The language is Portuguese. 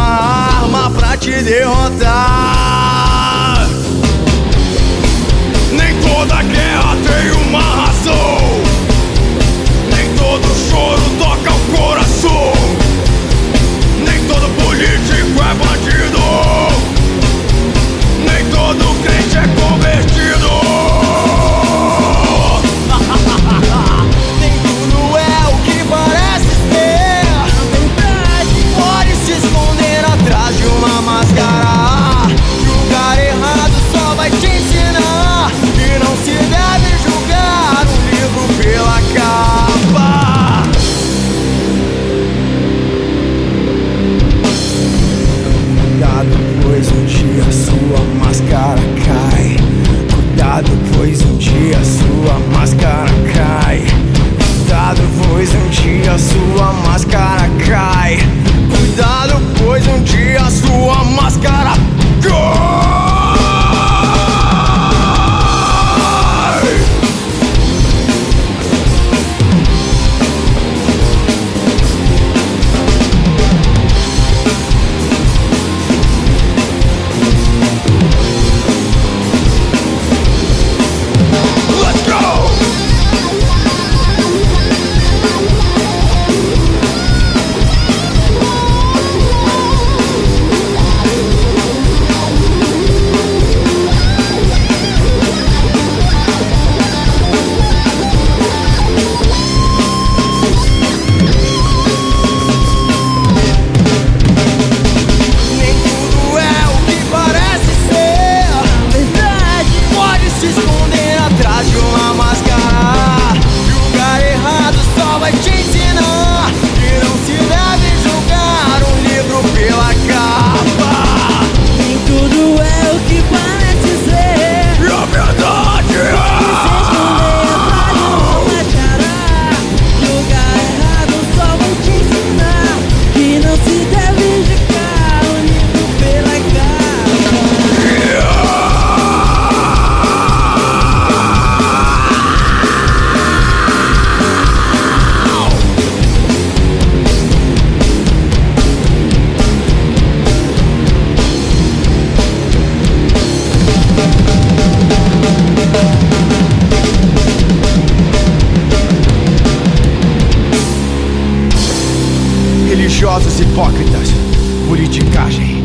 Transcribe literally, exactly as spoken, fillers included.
arma pra te derrotar. Nem toda guerra tem uma razão, nem todo choro toca o coração, nem todo político é bandido, nem todo crente é convertido. Nem tudo é o que parece ser. Na verdade, pode se esconder atrás de uma máscara. Julgar errado só vai te ensinar que não se deve julgar um livro pela capa. Cuidado, pois um dia sua máscara cai. Cuidado, pois um dia sua máscara cai. Cuidado, pois um dia sua máscara cai. Cuidado, pois um dia sua máscara cai. Let's go! Nem tudo é o que parece ser. Na verdade, pode se esconder atrás de uma máscara. Julgar errado só vai te ensinar que não se deve julgar um livro pela capa. Nem tudo é o que parece ser. E a verdade Se é esconder atrás de uma máscara. Julgar errado só vai te ensinar que não se deve julgar o livro pela capa. religiosos hipócritas, politicagem.